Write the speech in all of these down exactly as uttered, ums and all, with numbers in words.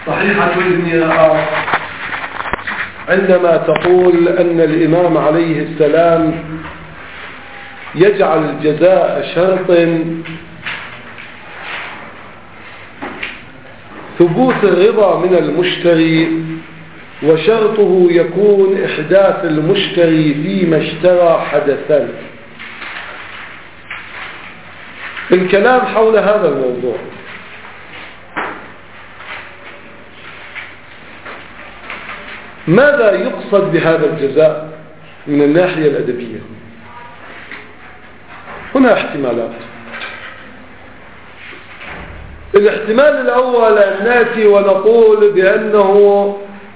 صحيحة الميراث عندما تقول أن الإمام عليه السلام يجعل جزاء شرط ثبوت الرضا من المشتري، وشرطه يكون إحداث المشتري فيما اشترى حدثا. الكلام حول هذا الموضوع. ماذا يقصد بهذا الجزاء من الناحية الأدبية؟ هنا احتمالات. الاحتمال الأول أن نأتي ونقول بأنه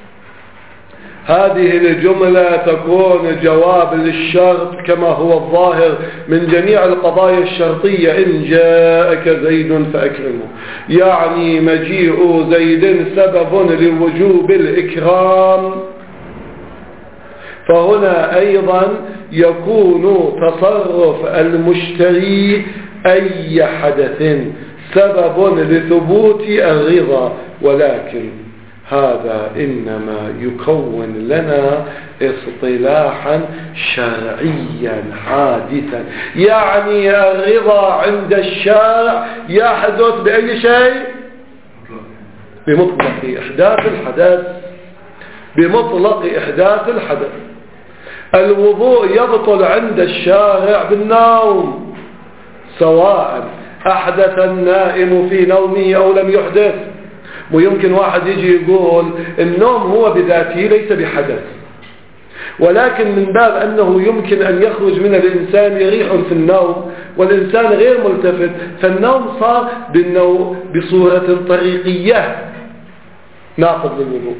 هذه الجملة تكون جواب للشرط كما هو الظاهر من جميع القضايا الشرطية: إن جاءك زيد فأكرمه، يعني مجيء زيد سبب لوجوب الإكرام. فهنا أيضا يكون تصرف المشتري أي حدث سبب لثبوت الرضا، ولكن هذا إنما يكون لنا اصطلاحا شرعيا حادثا، يعني الرضا عند الشارع يحدث بأي شيء؟ بمطلق إحداث الحدث، بمطلق إحداث الحدث. الوضوء يبطل عند الشارع بالنوم، سواء أحدث النائم في نومه أو لم يحدث. ويمكن واحد يجي يقول النوم هو بذاته ليس بحدث، ولكن من باب أنه يمكن أن يخرج من الإنسان ريح في النوم والإنسان غير ملتفت، فالنوم صار بالنوم بصورة طريقية ناقض للوضوء.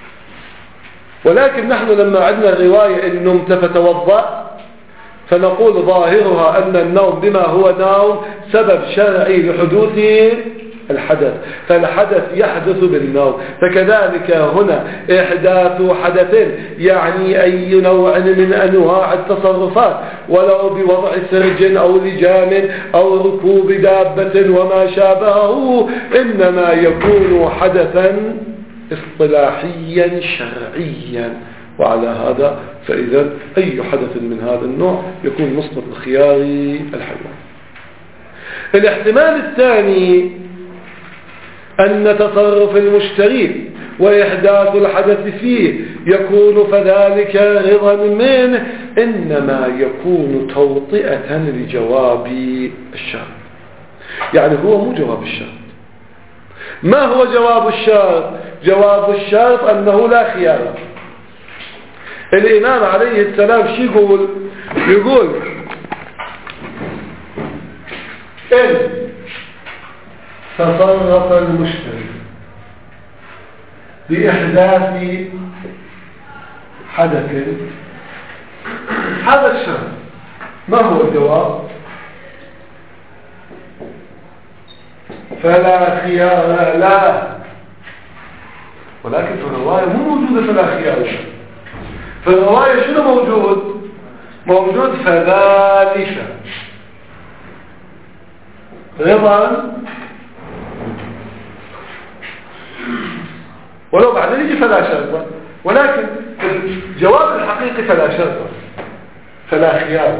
ولكن نحن لما عندنا الرواية إن نمت فتوضأ، فنقول ظاهرها أن النوم بما هو نوم سبب شرعي لحدوث الحدث، فالحدث يحدث بالنوم. فكذلك هنا إحداث حدث يعني أي نوع من أنواع التصرفات، ولو بوضع سرج أو لجام أو ركوب دابة وما شابهه، إنما يكون حدثا اصطلاحيا شرعيا. وعلى هذا فإذا أي حدث من هذا النوع يكون مصدر الخيار الحيوان. الاحتمال الثاني أن تصرف المشتري وإحداث الحدث فيه يكون فذلك رضا منه، إنما يكون توطئة لجواب الشرط. يعني هو مو جواب الشرط. ما هو جواب الشرط؟ جواب الشرط أنه لا خيار. الإمام عليه السلام شو يقول؟ يقول إن تصرف المشتري بإحداث حدث، هذا الشرط. ما هو الجواب؟ فلا خيار له. ولكن في الرواية مو موجودة فلا خيار له. في الرواية شنو موجود؟ موجود فذلك رضا، ولو بعدين يجي فلا شرط، ولكن الجواب الحقيقي فلا شرط، فلا خيار.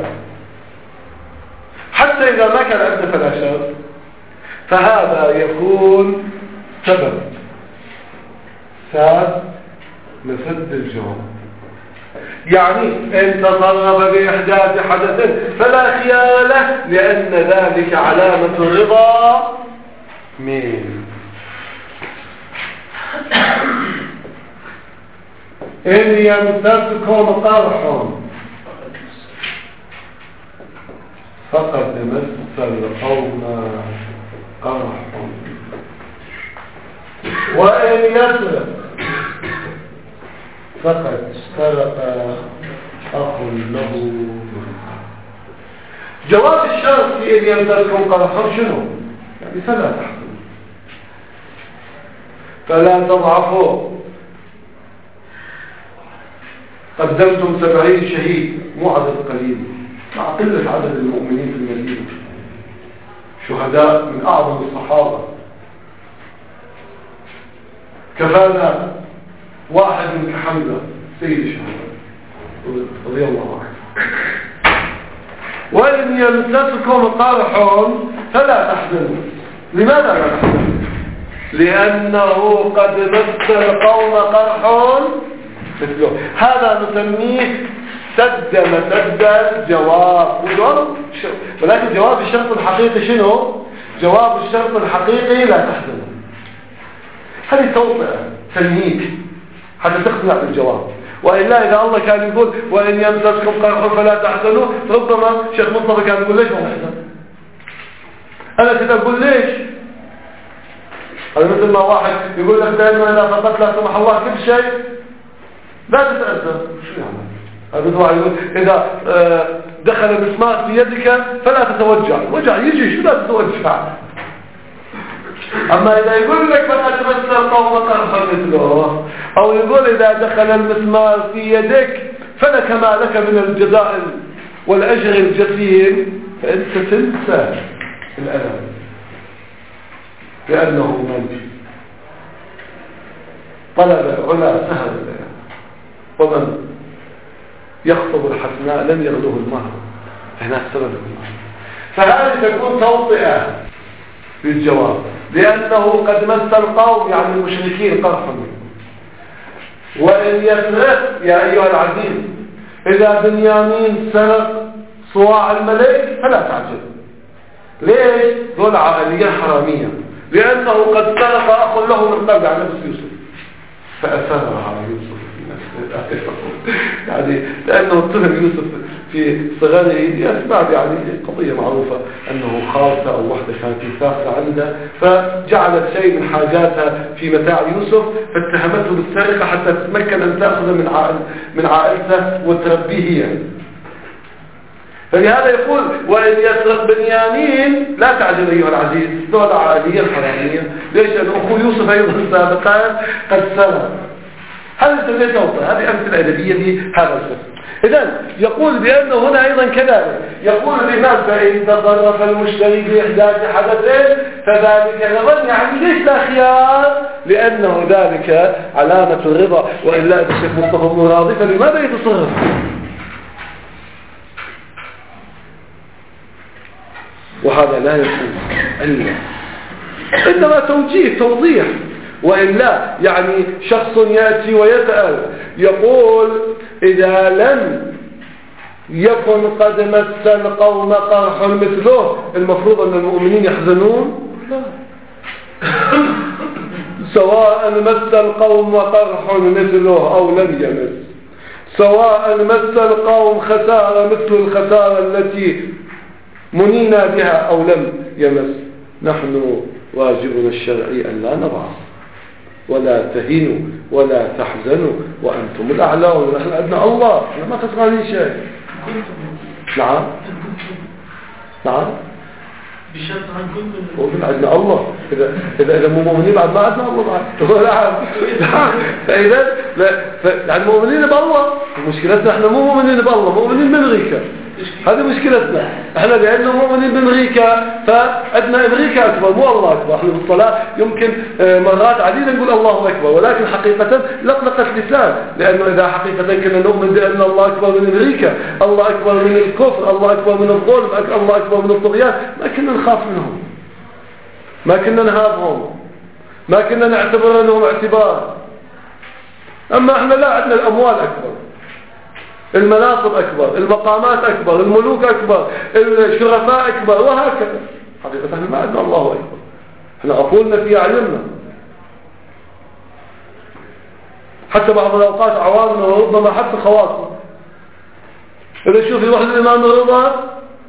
حتى إذا ما كان عندنا فلا شرط فهذا يكون سبب ساد لسد الجواب. يعني إن تصرف بإحداث حدث فلا خيار له، لأن ذلك علامة الرضا من. إن يمسسكم قرح فقد مس القوم قرح، وإن يسرق فقد سرق أخ له. جواب الشرط في إن يمسسكم قرح شنو؟ يعني فلا تحكموا، فلا تضعفوا. قدمتم سبعين شهيد، مو عدد قليل مع قلة عدد المؤمنين في المدينة، شهداء من أعظم الصحابة كفانا واحد من حمزة سيد الشهداء رضي الله عنه. وإن يمسسكم قرح فلا تحزنوا. لماذا لا تحزنوا؟ لأنه قد مس القوم قرح مثله. هذا نسميه سد مسد الجواب، ولكن جواب الشرط الحقيقي شنو؟ جواب الشرط الحقيقي لا تحزنوا. هذه توطئة تنهيك حتى تقتنع بالجواب. وإلا إذا الله كان يقول وإن يمسسكم قرح فلا تحزنوا، ربما شيخ مصطفى كان يقول ليش ما نحزن؟ أنا كنت أقول ليش؟ هذا مثل ما واحد يقول لك دائما إذا فقدت لا سمح الله كل شيء لا تتأذى. شو يعني؟ هذا مثل واحد يقول إذا دخل المسمار في يدك فلا تتوجع. وجع يجي شو لا تتوجع؟ أما إذا يقول لك فلا تمس القوم قرحا مثله، أو يقول إذا دخل المسمار في يدك فلك ما لك من الجزاء والأجر الجسيم، فأنت تنسى الألم، لأنه من طلب العلا سهل الألم، ومن يخطب الحسناء لم يغلوه المهر. هنا السبب المهر. فهذه تكون توطئة بالجواب، لأنه قد مس القوم يعني المشركين قرحا. وإن يسرق يا أيها العزيز إذا بنيامين سرق صواع الملك فلا تعجب. ليش؟ ذو عملية حرامية، لأنه قد سرق أخ له من قبل عن نفس يوسف فأثار على يوسف في نفس يعني لأنه اتهم يوسف في صغره لأسباب يعني قضية معروفة أنه خالته أو وحدة كانت ساخرة عنده، فجعلت شيء من حاجاتها في متاع يوسف فاتهمته بالسرقة حتى تتمكن أن تأخذ من عائل من عائلته وتربيه هي. فلهذا يقول وإن يسرق بنيامين لا تعجل أيها العزيز دولة عائلية حرامية. ليش؟ لأن أخو يوسف أيضا سابقا قد سرق. هذه تسمية توطئة. هذه أمثلة أدبية لهذا الفصل. إذن يقول بأنه هنا أيضا كذلك يقول الإمام فإن تصرف المشتري بإحداث حدثين فذلك يظن يعني ليش لا خيار؟ لأنه ذلك علامة الرضا. وإلا الشيخ مصطفى بن راضي فلماذا يتصرف؟ وهذا لا يكون إلا إنما توجيه توضيح. وإلا يعني شخص يأتي ويسأل يقول إذا لم يكن قد مس القوم قرح مثله المفروض أن المؤمنين يحزنون؟ لا. سواء مس القوم قرح مثله أو لم يمس، سواء مس القوم خسارة مثل الخسارة التي منينا بها أو لم يمس، نحن واجبنا الشرعي أن لا نضعف ولا تهينوا ولا تحزنوا وأنتم الأعلى ونحن أبناء الله ما خسرانين شيء. نعم نعم بشرط عن كنتم ومن عندنا الله. إذا إذا إذا مو مؤمنين بعد ما عندنا الله بعد. نعم. فإذا يعني مؤمنين بالله مشكلتنا إحنا مو مؤمنين بالله، مؤمنين بأمريكا. هذه مشكلتنا احنا لأنه مؤمنين بأمريكا فأدنى أمريكا أكبر مو الله أكبر. احنا بالصلاة يمكن مرات عديدة نقول الله أكبر، ولكن حقيقة لقلقة لسان، لأنه إذا حقيقة كنا نؤمن بأن الله أكبر من أمريكا، الله أكبر من الكفر، الله أكبر من الظلم، الله أكبر من الطغيان، ما كنا نخاف منهم، ما كنا نهابهم، ما كنا نعتبر أنهم اعتبار. أما احنا لا، عندنا الأموال أكبر، المناصب أكبر، المقامات أكبر، الملوك أكبر، الشرفاء أكبر، وهكذا. حقيقة احنا ما عندنا الله أكبر، احنا عقولنا في أعيننا. حتى بعض الأوقات عوامنا وربما حتى خواصنا. إذا شوف واحد الإمام الرضا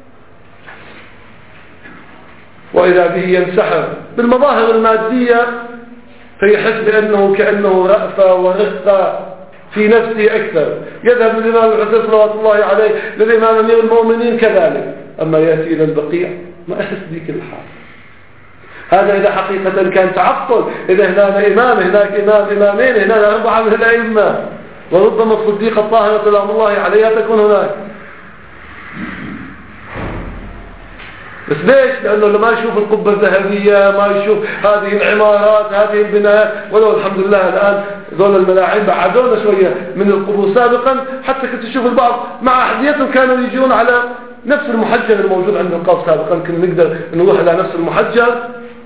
وإذا به ينسحب بالمظاهر المادية فيحس بأنه كأنه رأفة ورقة في نفسه أكثر، يذهب للإمام الحسين صلوات الله عليه للإمام أمير المؤمنين كذلك، أما يأتي إلى البقيع ما أحس بك الحال. هذا إذا حقيقة كان تعطل، إذا هناك إمام هناك إمام إمامين هناك أربعة من الأئمة، وربما الصديقة الطاهرة سلام الله عليها تكون هناك. بس ليش؟ لأنه لما يشوف القبة الذهبية، ما يشوف هذه العمارات، هذه البنايات، ولو الحمد لله الآن ذول الملاعين بعدونا شوية من القبور. سابقا حتى كنت تشوف البعض مع أحذيتهم كانوا يجون على نفس المحجر الموجود عند القاف. سابقا كنا نقدر نروح على نفس المحجر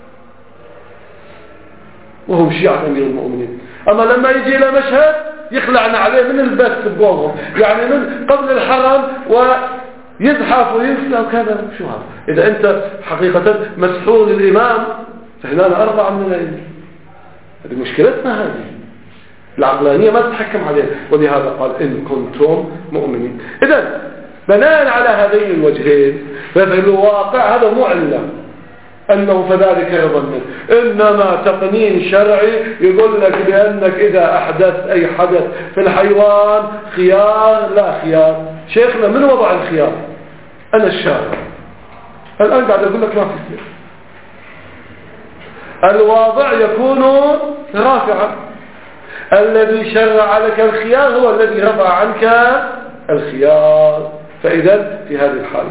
وهم شيعة أمير المؤمنين. أما لما يجي إلى مشهد يخلعنا عليه من البث بوضعه، يعني من قبل الحرم ويزحف وينسى وكذا. شو هذا؟ إذا أنت حقيقة مسحور الإمام فهنا أربعة من الأئمة. هذه مشكلتنا، هذه العقلانية ما تتحكم عليها. ولهذا قال إن كنتم مؤمنين. إذا بناء على هذين الوجهين ففي الواقع هذا مو علة أنه فذلك رضا منه، إنما تقنين شرعي يقول لك بأنك إذا أحدث أي حدث في الحيوان خيار لا خيار. شيخنا من وضع الخيار؟ أنا الشارع الآن قاعد أقول لك ما في خيار. الواضع يكون رافعا، الذي شرع لك الخيار هو الذي رفع عنك الخيار. فإذا في هذه الحالة.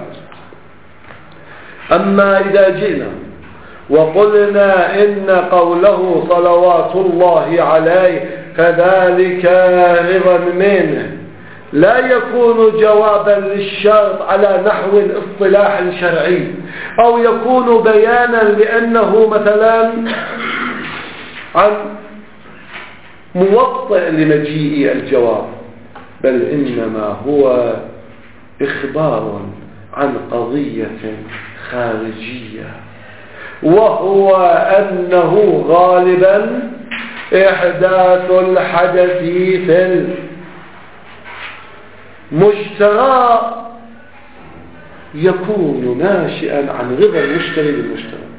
أما إذا جئنا وقلنا إن قوله صلوات الله عليه فذلك رضا منه لا يكون جوابا للشرط على نحو اصطلاح شرعي، أو يكون بيانا لأنه مثلا عن موطئ لمجيء الجواب، بل إنما هو إخبار عن قضية خارجية، وهو أنه غالبا إحداث الحدث في المشترى يكون ناشئا عن رضا المشتري بالمشترى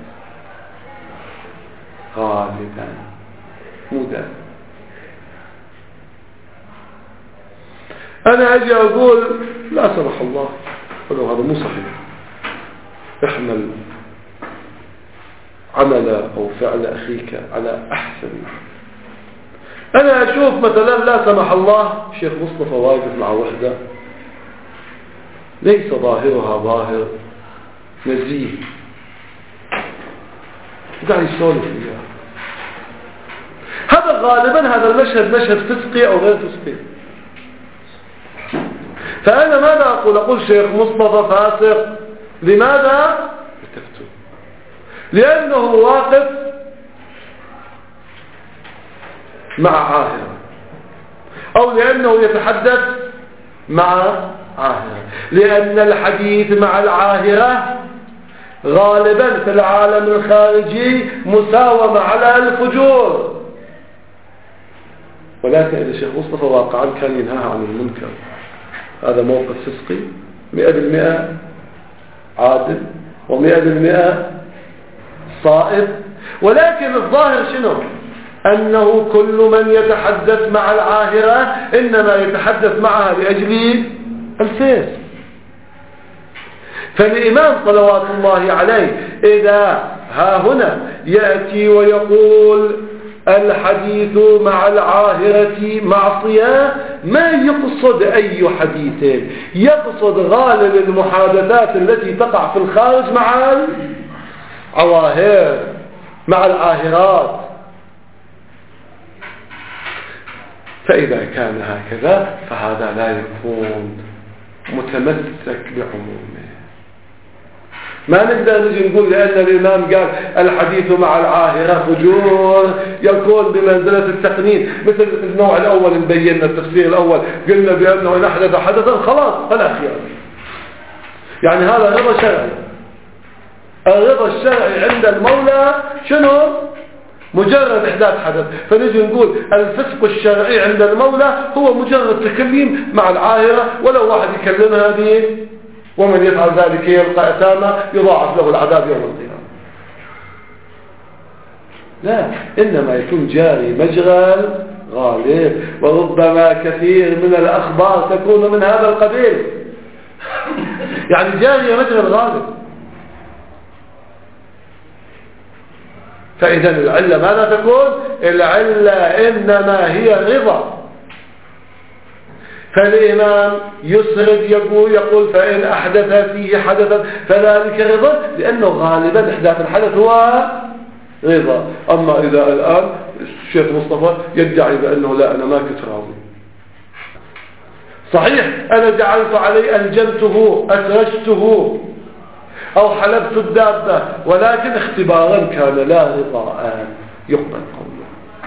غالبا مدى. أنا أجي أقول لا سمح الله ولو هذا مو صحيح، احمل عمل أو فعل أخيك على أحسن. أنا أشوف مثلا لا سمح الله شيخ مصطفى واقف مع وحدة ليس ظاهرها ظاهر نزيه، قاعد يسولف فيها. هذا غالبا هذا المشهد مشهد فسقي أو غير فسقي. فأنا ماذا أقول؟ أقول شيخ مصطفى فاسق. لماذا؟ تفتو لأنه واقف مع عاهرة، أو لأنه يتحدث مع عاهرة، لأن الحديث مع العاهرة غالبا في العالم الخارجي مساومة على الفجور. ولكن إذا الشيخ مصطفى واقعا كان ينهاها عن المنكر، هذا موقف فسقي مئة بالمئة عادل ومئة بالمئة صائب. ولكن الظاهر شنو؟ أنه كل من يتحدث مع العاهرة إنما يتحدث معها لأجل الفيس. فالإمام صلوات الله عليه إذا ها هنا يأتي ويقول الحديث مع العاهرة معصية، ما يقصد أي حديث، يقصد غالب المحادثات التي تقع في الخارج مع العواهر مع العاهرات. فإذا كان هكذا فهذا لا يكون متمسك بعمومه. ما نقدر نجي نقول لأن الإمام قال الحديث مع العاهرة فجور يكون بمنزلة التقنين، مثل النوع الأول مبيننا التفسير الأول قلنا بأنه إن أحدث حدثا خلاص فلا خيار. يعني هذا رضا شرعي. الرضا الشرعي عند المولى شنو؟ مجرد إحداث حدث. فنجي نقول الفسق الشرعي عند المولى هو مجرد تكليم مع العاهرة، ولو واحد يكلمها به ومن يفعل ذلك يلقى أثاما يضاعف له العذاب يوم القيامة. لا، إنما يكون جاري مجرى غالب، وربما كثير من الأخبار تكون من هذا القبيل. يعني جاري مجرى الغالب. فإذا العلة ماذا تكون؟ العلة إنما هي رضا. فالإمام يسرد يقول, يقول فإن أحدث فيه حدثا فذلك رضا، لأنه غالبا إحداث الحدث هو رضا. أما إذا الآن الشيخ مصطفى يدعي بأنه لا أنا ما كنت راضي، صحيح أنا جعلت عليه ألجمته أسرجته أو حلبت الدابة، ولكن اختبارا كان لا رضاء يقبل قوله.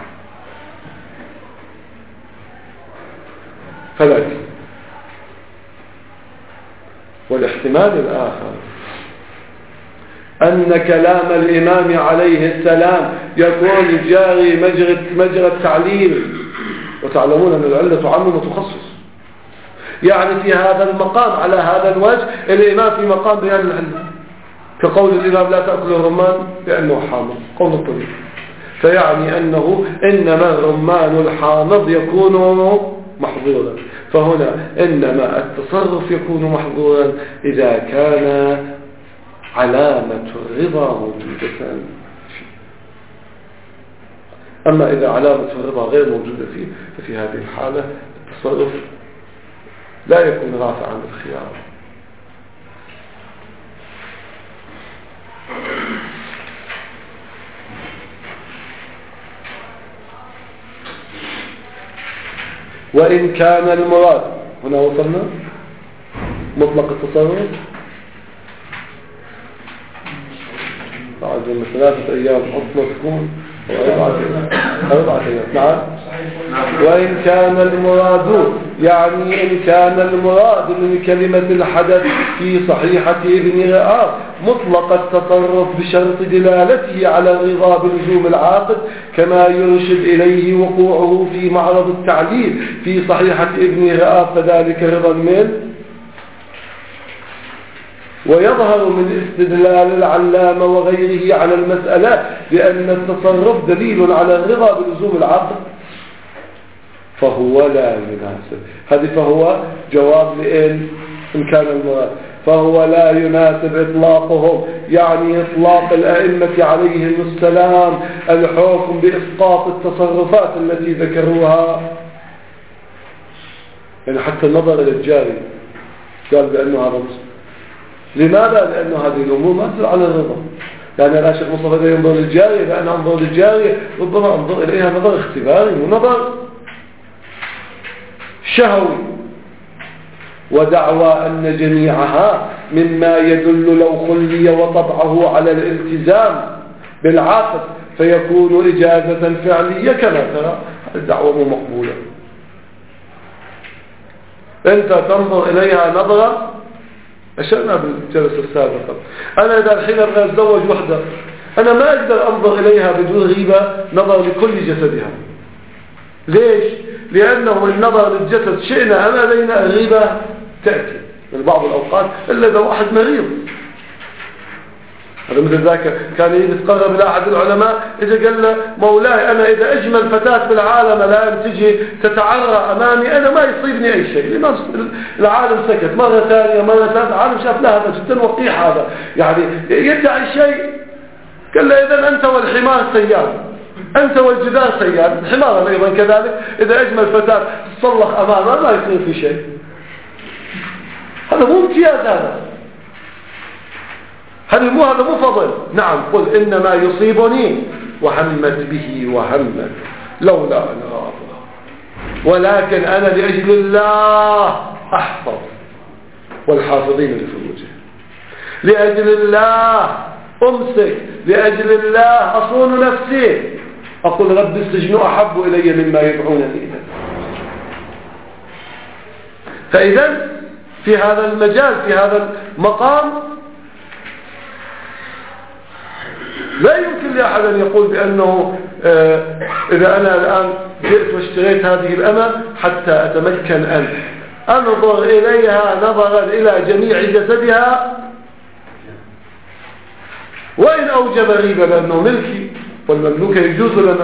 فلكن والاحتمال الآخر أن كلام الإمام عليه السلام يكون جاري مجرى مجرى التعليل، وتعلمون أن العلة تعمم وتخصص. يعني في هذا المقام على هذا الوجه الإمام في مقام بيان العلة، كقول الإمام لا تأكل الرمان لأنه حامض، قول الطبيب، فيعني أنه إنما الرمان الحامض يكون محظورا. فهنا إنما التصرف يكون محظورا إذا كان علامة الرضا موجودة. أما إذا علامة الرضا غير موجودة فيه ففي هذه الحالة التصرف لا يكون رافعا بالخيار. وإن كان المراد، هنا وصلنا مطلق التصرف بعد من ثلاثة أيام أصلا تكون أربعة أيام. نعم. وإن كان المراد، يعني إن كان المراد من كلمة الحدث في صحيحة ابن رئاس مطلق التصرف بشرط دلالته على الرضا بلزوم العاقد، كما يرشد إليه وقوعه في معرض التعليل في صحيحة ابن رئاس، فذلك رضا منه. ويظهر من استدلال العلامة وغيره على المسألة بأن التصرف دليل على الرضا بلزوم العقد، فهو لا يناسب. هذه فهو جواب لإن إن كان المراد، فهو لا يناسب إطلاقهم، يعني إطلاق الأئمة عليهم السلام الحكم بإسقاط التصرفات التي ذكروها. يعني حتى النظر إلى الجاري قال بأنه هذا مسلم. لماذا؟ لأنه هذه الأمور ما تدل على الرضا. يعني الآن شيخ مصطفى ينظر للجارية، لأن أنظر للجارية ربما أنظر إليها نظر اختباري ونظر شهوي، ودعوى أن جميعها مما يدل لو خلي وطبعه على الالتزام بالعاقد فيكون إجازة فعلية كما ترى. الدعوة مو مقبولة. أنت تنظر إليها نظرة، أشرنا بالجلسة السابقة، أنا إذا الحين أبغى أتزوج وحدة أنا ما أقدر أنظر إليها بدون غيبة نظر لكل جسدها. ليش؟ لأنه النظر للجسد شئنا أم أبينا الغيبة تأتي من بعض الأوقات إلا إذا واحد مريض. هذا مثل ذاك كان يتقرب إلى أحد العلماء إذا قال له مولاي أنا إذا أجمل فتاة في العالم الآن تجي تتعرى أمامي أنا ما يصيبني أي شيء. لما العالم سكت مرة ثانية مرة ثالثة، العالم شاف لا هذا جدا وقيح، هذا يعني يدعي شيء. قال له إذا أنت والحمار سيان، أنت والجدار سيان، الحمار أيضا كذلك إذا أجمل فتاة تصلخ أمامها ما يصير في شيء. هذا مو امتياز، هذا هذا مو هذا مو فضل. نعم قل إنما يصيبني وهمت به وهمت لولا أن أراها، ولكن أنا لأجل الله أحفظ والحافظين لفروجهم، لأجل الله أمسك، لأجل الله أصون نفسي، أقول رب السجن أحب إلي مما يدعونني إليه. فإذا في هذا المجال في هذا المقام لا يمكن لأحد أن يقول بأنه آه إذا أنا الآن جئت واشتريت هذه الأمة حتى أتمكن أن أنظر إليها نظرا إلى جميع جسدها، وإن أوجب ريبة لأنه ملكي والمملوك يجوز لنا،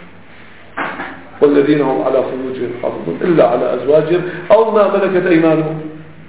والذين هم على فروجهم حافظون إلا على أزواجهم أو ما ملكت أيمانهم.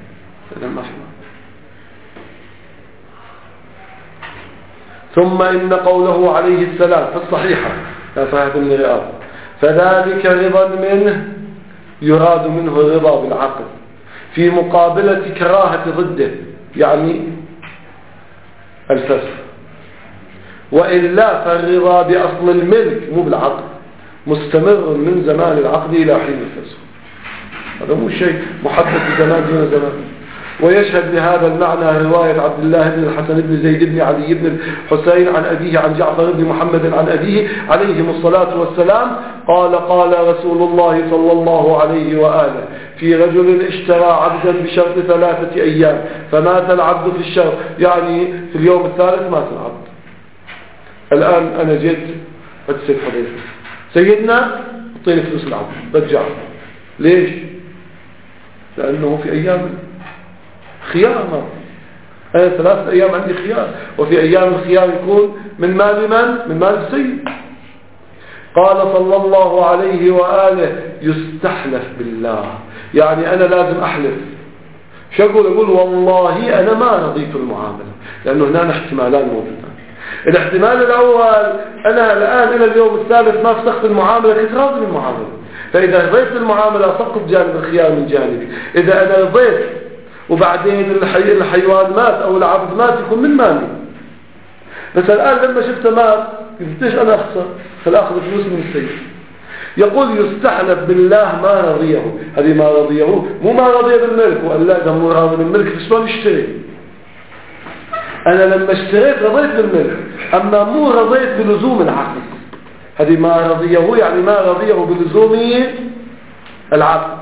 ثم إن قوله عليه السلام في الصحيحة صحيحة ابن رئاب فذلك رضا منه يراد منه الرضا بالعقد في مقابلة كراهة ضده يعني الفسخ، وإلا فالرضا بأصل الملك مو بالعقد مستمر من زمان العقد إلى حين الفسخ. هذا مو شيء محدد بزمان دون زمان. ويشهد لهذا المعنى رواية عبد الله بن الحسن بن زيد بن علي بن الحسين عن أبيه عن جعفر بن محمد عن أبيه عليهم الصلاة والسلام قال قال رسول الله صلى الله عليه وآله في رجل اشترى عبدا بشرط ثلاثة أيام فمات العبد في الشرط، يعني في اليوم الثالث مات العبد. الآن أنا جيت أتسيب حضيث سيدنا اعطيني فلوس العبد رجعه. ليش؟ لأنه في أيام خيار، أنا ثلاثة أيام عندي خيار، وفي أيام الخيار يكون من مال من؟ من مال السيد. قال صلى الله عليه وآله يستحلف بالله، يعني أنا لازم أحلف. شو أقول؟ أقول والله أنا ما رضيت المعاملة، لأنه هنا احتمالان موجودان. الاحتمال الأول أنا الآن إلى اليوم الثالث ما فسخت المعاملة، كنت راضي بالمعاملة، فإذا رضيت المعاملة سقط جانب الخيار من جانبي. إذا أنا رضيت وبعدين الحي... الحيوان مات أو العبد مات يكون من مالي. بس الآن لما شفته مات قلتش أنا أخسر، فالأخذ فلوس من السيد. يقول يستحلف بالله ما رضيه. هذه ما رضيه مو ما رضيه بالملك، وقال لا ده مو راضي بالملك فشلون يشتري؟ أنا لما اشتريت رضيت بالملك، أما مو رضيت بلزوم العقد. هذه ما رضيه يعني ما رضيه بلزوم العقد.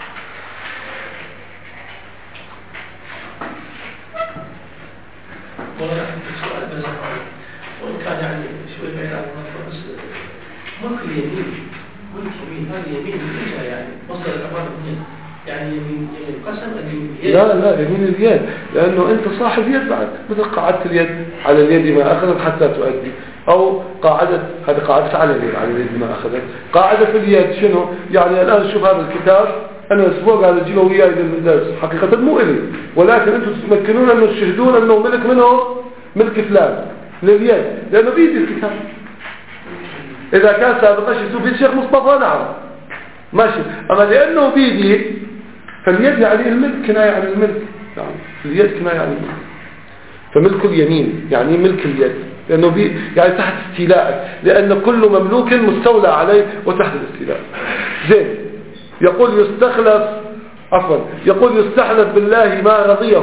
وإن كان يعني شوي بعيد عن المنطقة، بس ملك اليمين ملك يمين هذا يمين الإجا يعني مصدر الأمر منين؟ يعني يمين يمين قسم اليمين. لا لا يمين اليد، لأنه أنت صاحب يد بعد، مثل قاعدة اليد على اليد ما أخذت حتى تؤدي، أو قاعدة هذه قاعدة على اليد على اليد ما أخذت. قاعدة في اليد شنو؟ يعني الآن شوف هذا الكتاب أنا أسبوع قاعد أجيبه وياي للدرس، حقيقة مو إلي، ولكن أنتم تتمكنون أنه تشهدون أنه ملك منهم ملك فلان لليد، لأنه بيدي الكتاب. إذا كان سابقا شفتوا بيد الشيخ مصطفى نعم ماشي، أما لأنه بيدي فاليد يعني الملك كناية عن الملك، يعني اليد كناية عن الملك. فملك اليمين يعني ملك اليد، لأنه بي يعني تحت استيلاءك، لأن كل مملوك مستولى عليه وتحت الاستيلاء. زين. يقول يستخلف عفوا يقول يستحلف بالله ما رضيه،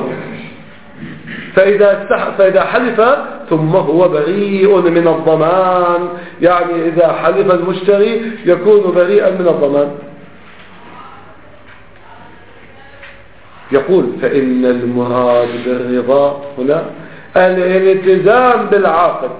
فإذا, استح... فإذا حلف ثم هو بريء من الضمان، يعني إذا حلف المشتري يكون بريئا من الضمان. يقول فإن المراد بالرضا هنا الالتزام بالعاقد،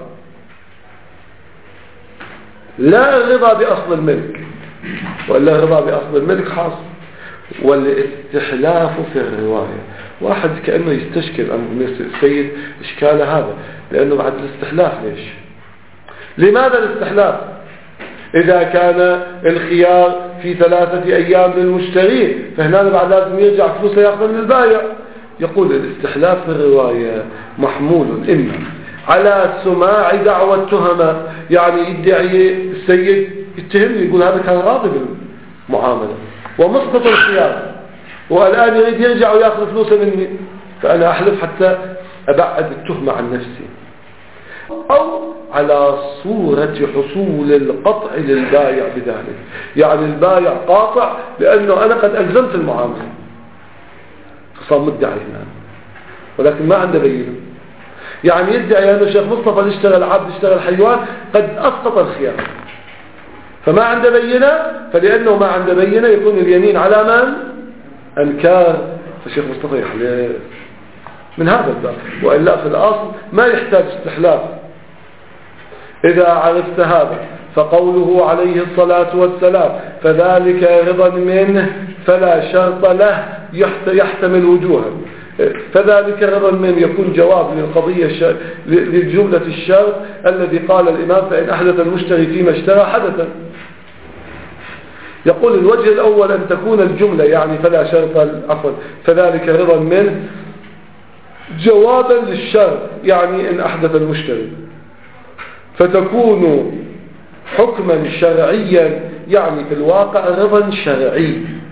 لا الرضا بأصل الملك، وإلا الرضا بأصل الملك خاص. والاستحلاف في الرواية واحد كأنه يستشكل عن السيد إشكال هذا، لأنه بعد الاستحلاف ليش؟ لماذا الاستحلاف؟ إذا كان الخيار في ثلاثة أيام للمشتري فهنا بعد لازم يرجع فلوسه يأخذ من البائع. يقول الاستحلاف في الرواية محمول إما على سماع دعوة تهمة، يعني يدعي السيد يتهمني يقول هذا كان راضي بالمعاملة ومسقط الخيار، والآن يريد يرجع ويأخذ فلوسه مني، فأنا أحلف حتى أبعد التهمة عن نفسي. أو على صورة حصول القطع للبايع بذلك، يعني البايع قاطع لأنه أنا قد ألزمت المعاملة، صار مدعي هنا ولكن ما عنده بينة، يعني يدعي أنه الشيخ مصطفى اللي اشتغل عبد اشتغل حيوان قد أسقط الخيار، فما عنده بينة، فلأنه ما عنده بينة يكون اليمين على من؟ أنكار، فالشيخ مصطفى يحلف من هذا الباب. وإلا في الأصل ما يحتاج استحلاف. إذا عرفت هذا فقوله عليه الصلاة والسلام فذلك رضا منه فلا شرط له يحتمل وجوها، فذلك رضا منه يكون جواب للقضية للجملة الشرط الذي قال الإمام فإن أحدث المشتري فيما اشترى حدثا. يقول الوجه الأول أن تكون الجملة يعني فلا شرط عفوا فذلك رضا منه جوابا للشرط، يعني إن أحدث المشتري، فتكون حكما شرعيا، يعني في الواقع رضا شرعي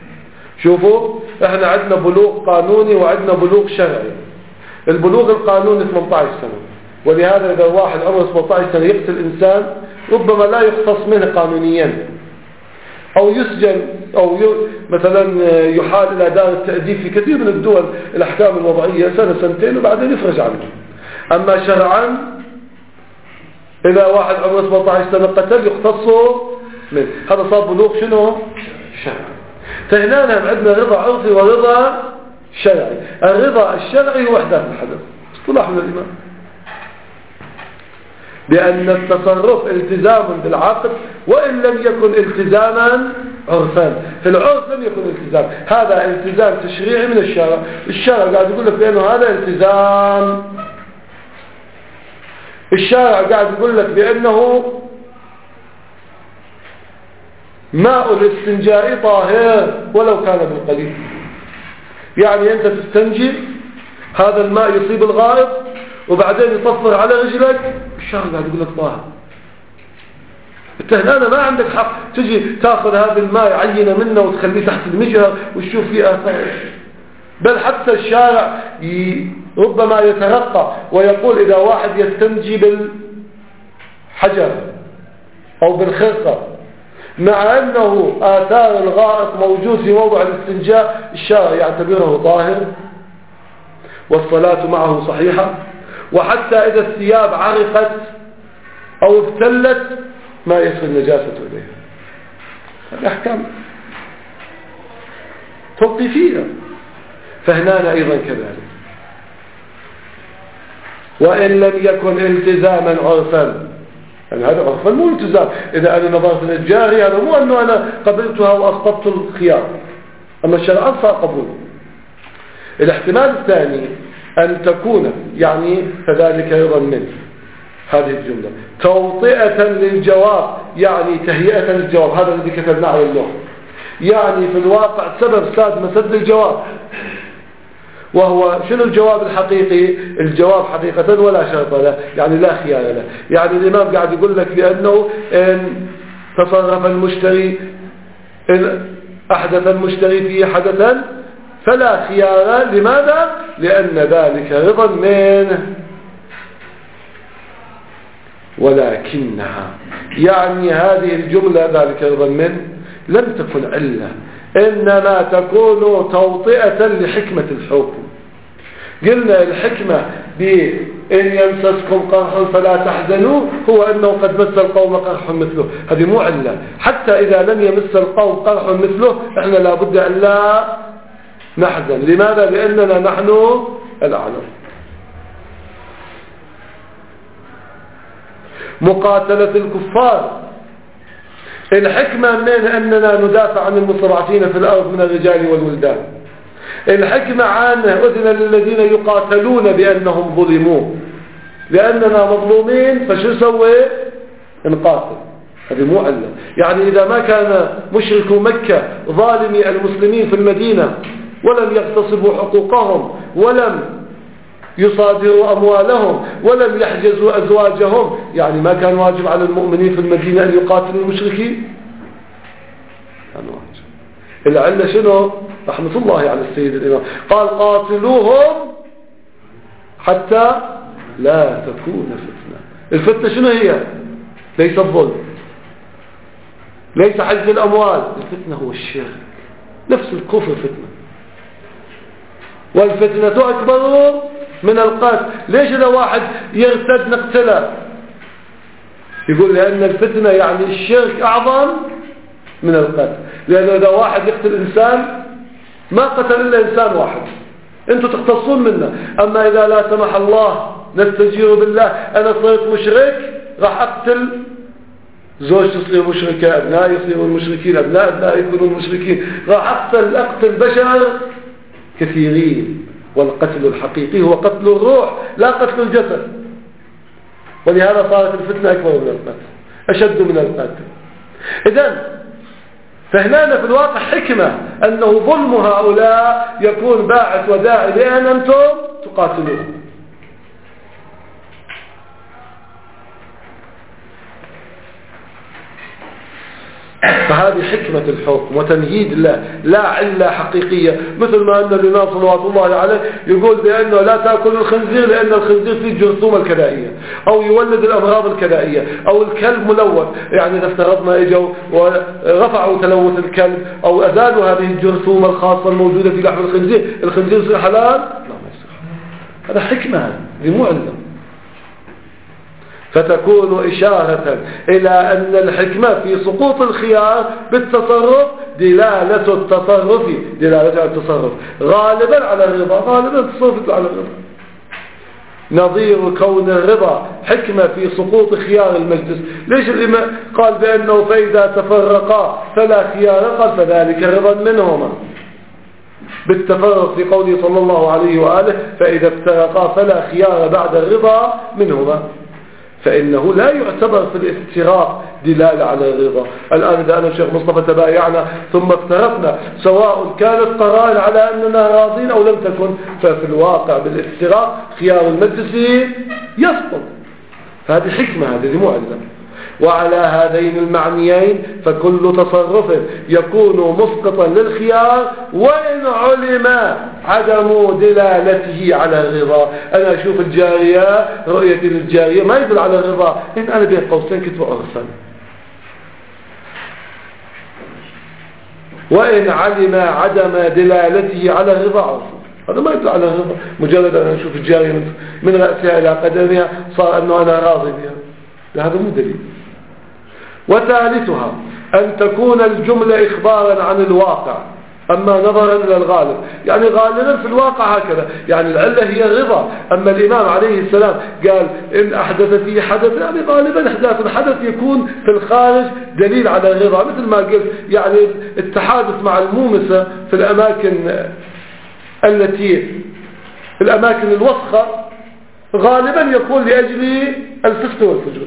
شوفوا احنا عندنا بلوغ قانوني وعندنا بلوغ شرعي. البلوغ القانوني ثمانية عشر سنة، ولهذا إذا واحد عمره ثمانية عشر سنة يقتل إنسان ربما لا يختص منه قانونيا، أو يسجن، أو ي... مثلا يحال إلى دار التأديب في كثير من الدول الأحكام الوضعية سنة سنتين وبعدين يفرج عنه. أما شرعا إذا واحد عمره ثمانية عشر سنة قتل يختصه منه، هذا صار بلوغ شنو؟ شرعي. فهنا عندنا رضا عرفي ورضا شرعي. الرضا الشرعي هو إحداث الحدث، اصطلاح من الإمام، بأن التصرف التزام بالعقد وإن لم يكن التزاما عرفا. في العرف لم يكن التزام، هذا التزام تشريعي من الشارع. الشارع قاعد يقول لك بأنه هذا التزام، الشارع قاعد يقول لك بأنه ماء الاستنجاء طاهر ولو كان بالقليل. يعني أنت تستنجي، هذا الماء يصيب الغائط وبعدين يطفر على رجلك، الشارع قاعد يقول لك طاهر. انت هنا ما عندك حق تجي تاخذ هذا الماء عينه منه وتخليه تحت المجهر وتشوف فيه اثار. بل حتى الشارع ربما يترقى ويقول اذا واحد يستنجي بالحجر او بالخرقه مع انه اثار الغائط موجود في موضع الاستنجاء، الشارع يعتبره طاهر والصلاه معه صحيحه. وحتى إذا الثياب عرقت أو ابتلت ما يصل نجاسة إليها. الأحكام توقيفية. فهنا أيضا كذلك. وإن لم يكن التزاما عرفا، يعني هذا عرفا مو التزام. إذا أنا نظرت للجاري هذا مو أنه أنا قبلتها وأخطبت الخيار، أما الشرع صار قبول. الاحتمال الثاني أن تكون يعني كذلك أيضا من هذه الجملة توطئة للجواب، يعني تهيئة للجواب. هذا الذي كتبناه على اللوح، يعني في الواقع سبب ساد مسد الجواب. وهو شنو الجواب الحقيقي؟ الجواب حقيقة ولا شرط له، يعني لا خيار له. يعني الإمام قاعد يقول لك بأنه إن تصرف المشتري، إن أحدث المشتري فيه حدثا فلا خيار. لماذا؟ لأن ذلك رضا منه. ولكنها يعني هذه الجملة ذلك رضا منه لم تكن علة، إنما تكون توطئة لحكمة الحكم. قلنا الحكمة بإن يمسسكم قرح فلا تحزنوا هو أنه قد مس القوم قرح مثله، هذه مو علة. حتى إذا لم يمس القوم قرح مثله احنا لابد أن لا نحزن. لماذا؟ لأننا نحن الأعلم. مقاتلة الكفار الحكمة من أننا ندافع عن المستضعفين في الأرض من الرجال والولدان. الحكمة عن أذن للذين يقاتلون بأنهم ظلموا، لأننا مظلومين فشو سوي؟ نقاتل. هذه مو علة. يعني إذا ما كان مشركو مكة ظالمي المسلمين في المدينة ولم يغتصبوا حقوقهم ولم يصادروا أموالهم ولم يحجزوا أزواجهم، يعني ما كان واجب على المؤمنين في المدينة أن يقاتلوا المشركين؟ كان واجب. العلة شنو؟ رحمة الله على السيد الإمام قال قاتلوهم حتى لا تكون فتنة. الفتنة شنو هي؟ ليس الظلم، ليس حجز الأموال، الفتنة هو الشرك. نفس الكفر فتنة، والفتنة أكبر من القتل. ليش إذا واحد يرتد نقتله؟ يقول لأن الفتنة يعني الشرك أعظم من القتل. لأنه إذا واحد يقتل إنسان ما قتل إلا إنسان واحد، أنتم تختصون منه. أما إذا لا سمح الله نستجير بالله أنا صرت مشرك راح أقتل زوج تصير مشركة، أبناء يصيروا المشركين، أبناء أبناء يكونوا المشركين، راح أقتل أقتل بشر كثيرين. والقتل الحقيقي هو قتل الروح لا قتل الجسد. ولهذا صارت الفتنة أكبر من القتل، أشد من القتل. إذن فهنا في الواقع حكمة أنه ظلم هؤلاء يكون باعث وداعي لأن أنتم تقاتلون. فهذه حكمة الحكم وتمهيد الله لا علة حقيقية، مثل ما أن الإمام صلوات الله عليه يقول بأنه لا تأكل الخنزير لأن الخنزير فيه الجرثومة الكلائية أو يولد الأمراض الكلائية، أو الكلب ملوث، يعني إذا افترضنا إجوا ورفعوا تلوث الكلب أو أزالوا هذه الجرثومة الخاصة الموجودة في لحم الخنزير، الخنزير يصير حلال؟ لا ما يصير. هذا حكمة، هذه مو علة. فتكون إشارة إلى أن الحكمة في سقوط الخيار بالتصرف دلالة التصرف دلالة على التصرف غالبا على الرضا، غالبا التصرف على الرضا، نظير كون الرضا حكمة في سقوط خيار المجلس. ليش الإمام قال بأنه فإذا تفرقا فلا خيار؟ قال فذلك رضا منهما بالتفرق في قوله صلى الله عليه وآله فإذا افترقا فلا خيار بعد الرضا منهما، فإنه لا يعتبر في الافتراق دلالة على الرضا. الآن إذا أنا والشيخ مصطفى تبايعنا ثم افترقنا سواء كانت قرائن على أننا راضين أو لم تكن، ففي الواقع بالافتراق خيار المجلس يسقط. فهذه حكمة، هذه مو علة. وعلى هذين المعنيين فكل تصرف يكون مسقطا للخيار وإن علم عدم دلالته على الرضا. أنا أشوف الجارية، رؤيتي للجارية ما يدل على الرضا، إن أنا بين قوسين كنت أرسل. وإن علم عدم دلالته على الرضا عرفه، هذا ما يدل على الرضا. مجرد أن أشوف الجارية من رأسها إلى قدمها صار أنه أنا راضي بها، هذا مو دليل. وثالثها أن تكون الجملة إخبارا عن الواقع أما نظرا إلى الغالب، يعني غالبا في الواقع هكذا، يعني العلة هي الرضا. أما الإمام عليه السلام قال إن أحدث فيه حدث، يعني غالبا إحداث الحدث يكون في الخارج دليل على الرضا، مثل ما قلت يعني التحادث مع المومسة في الأماكن التي الأماكن الوسخة غالبا يكون لأجل الفسق والفجور.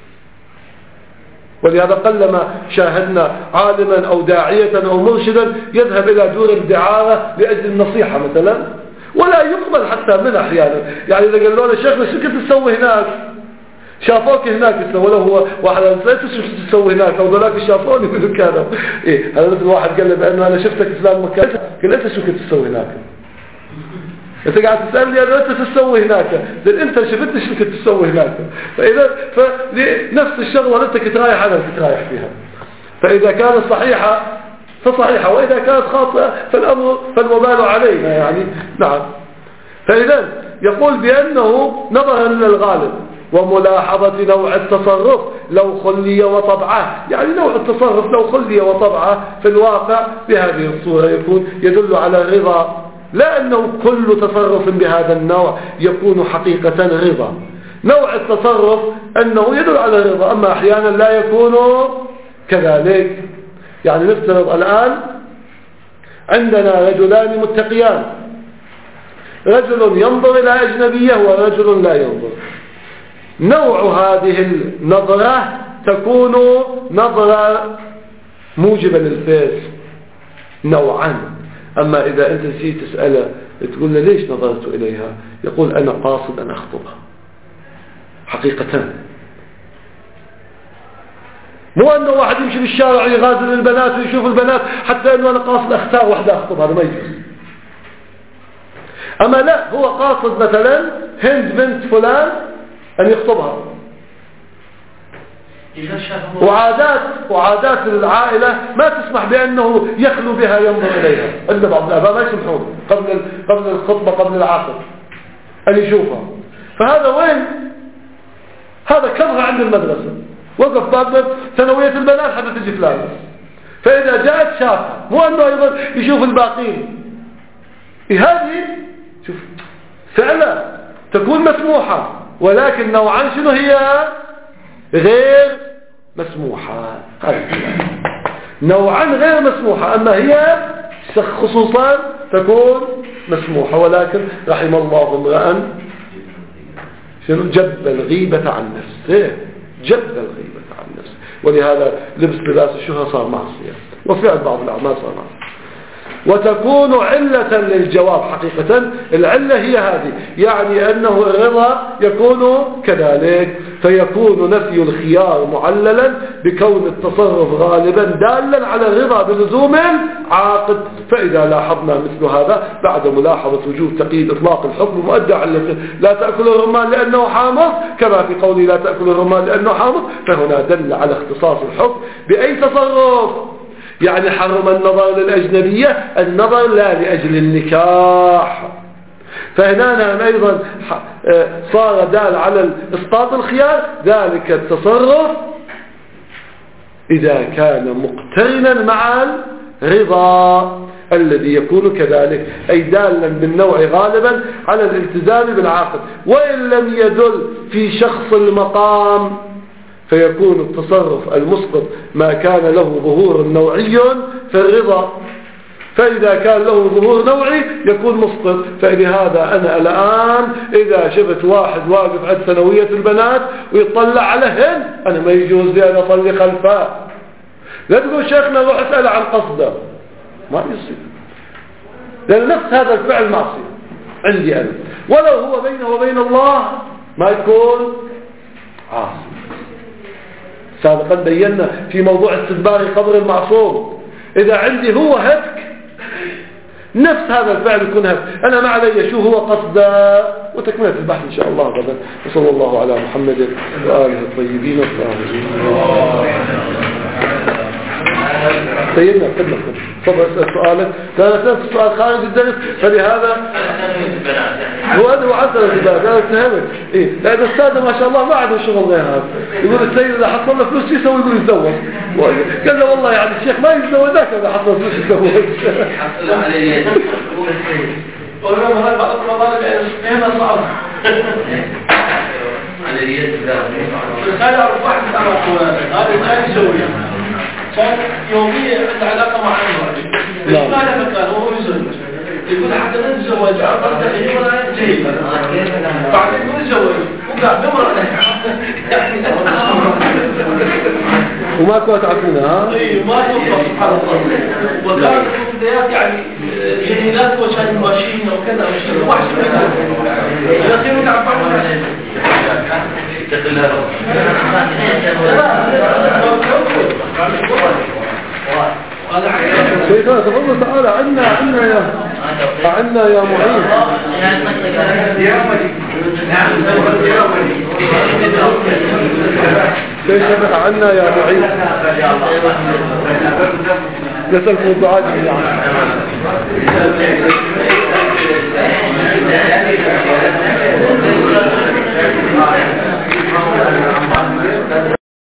ولهذا قلما شاهدنا عالما أو داعية أو مرشدا يذهب إلى دور الدعارة لأجل النصيحة مثلا، ولا يقبل حتى من أحيانا. يعني إذا قال له الشيخ شو كنت تسوي هناك؟ شافوك هناك تسوي له هو واحد أنت شو تسوي هناك؟ أو ذلك شافوني من كانوا إيه هذا مثل واحد قال له بأنه أنا شفتك فلان مكان، قال أنت شو كنت تسوي هناك؟ انت قاعد تسألني أنا أنت تسوي هناك، لأن أنت شفت شو كنت تسوي هناك. فإذا فنفس الشغلة أنت كنت رايح أنا كنت رايح فيها، فإذا كانت صحيحة فصحيحة، وإذا كانت خاطئة فالأمر فالوبال علينا يعني. نعم. فإذا يقول بأنه نظرا للغالب وملاحظة نوع التصرف لو خلي وطبعه، يعني نوع التصرف لو خلي وطبعه في الواقع بهذه الصورة يكون يدل على الرضا، لا أنه كل تصرف بهذا النوع يكون حقيقة رضا. نوع التصرف أنه يدل على الرضا، أما أحيانا لا يكون كذلك. يعني نفترض الآن عندنا رجلان متقيان، رجل ينظر إلى أجنبية ورجل لا ينظر. نوع هذه النظرة تكون نظرة موجبة للفيس نوعا. أما إذا أنت نسيت تسأله تقول له ليش نظرت إليها، يقول أنا قاصد أن أخطبها حقيقة. مو أنه واحد يمشي بالشارع يغازل البنات ويشوف البنات حتى أنه أنا قاصد أختار واحدة أخطبها، هذا ما يجوز. أما لا، هو قاصد مثلا هند بنت فلان أن يخطبها، وعادات وعادات العائلة ما تسمح بأنه يخلو بها ينظر إليها. عند بعض الآباء ما يسمحون قبل قبل الخطبة قبل العقد أن يشوفها. فهذا وين؟ هذا كره عند المدرسة، وقف باب ثانوية البنات حتى تجي فلانة، فإذا جاءت شافها، مو أنه أيضا يشوف الباقين. هذه شوف فعلا تكون مسموحة، ولكن نوعا شنو هي؟ غير مسموحة. نوعا غير مسموحة، أما هي خصوصا تكون مسموحة. ولكن رحم الله امرأ شنو جب الغيبة عن نفسه، جب الغيبة عن نفسه. ولهذا لبس لباس الشهرة صار معصية، وفعل بعض الأعمال صار معصية. وتكون علة للجواب. حقيقة العلة هي هذه، يعني أنه الرضا يكون كذلك، فيكون نفي الخيار معللا بكون التصرف غالبا دالا على الرضا بلزوم العاقد. فإذا لاحظنا مثل هذا بعد ملاحظة وجوب تقييد إطلاق الحكم مؤدى علة لا تأكل الرمان لأنه حامض، كما في قوله لا تأكل الرمان لأنه حامض، فهنا دل على اختصاص الحكم بأي تصرف. يعني حرم النظر للأجنبية النظر لا لأجل النكاح، فهنا أيضا صار دال على إسقاط الخيار ذلك التصرف إذا كان مقترنا مع الرضا الذي يكون كذلك، أي دالا بالنوع غالبا على الالتزام بالعقد، وإن لم يدل في شخص المقام فيكون التصرف المسقط ما كان له ظهور نوعي في الرضا، فإذا كان له ظهور نوعي يكون مسقط. فلهذا أنا الآن إذا شفت واحد واقف عند ثانوية البنات ويطلع عليهن أنا ما يجوز لي أن أصلي خلفه، لا تقول شيخنا روح اسأل عن قصده، ما يصير، لأن نفس هذا الفعل معصية عندي أنا، ولو هو بينه وبين الله ما يكون عاصي. سابقا بينا في موضوع استدبار قبر المعصوم، إذا عندي هو هتك نفس هذا الفعل يكون هتك، أنا ما علي شو هو قصده، وتكملة البحث إن شاء الله غدا. وصلى الله على محمد وآله الطيبين الطاهرين. سيدنا خدمة تفضل اسأل سؤالك، لا نسأل السؤال خارج الدرس، فلهذا هو هذا عسل الزباد أنا اتهمت إيه، لأن السادة ما شاء الله ما عندهم شغل غير هذا، يقول السيد إذا حصل له فلوس يسوي يقول يتزوج، قال له والله يعني الشيخ ما يتزوج ذاك إذا حصل فلوس يتزوج. حصل عليه والله هذا بعض المضارب يعني صعب على اليد ذا الخالي أعرف واحد أعرف هذا كان يسوي كان يوميا عنده علاقة مع عمره، بس ما له مكان هو يزوج، يقول حتى نتزوج أربع دقيقة ولا ينتهي، بعدين يقول يتزوج وقع بمرة وما كنت تعرفونها ها؟ اي ما توقف سبحان الله. وكانت في البدايات يعني جميلات وكان ماشيين وكذا وشيء وحش لكن تعرف سيدنا تفضل تعالى عنا عنا يا عنا يا معين سيدنا عنا يا معين نسألكم الدعاء جميعا.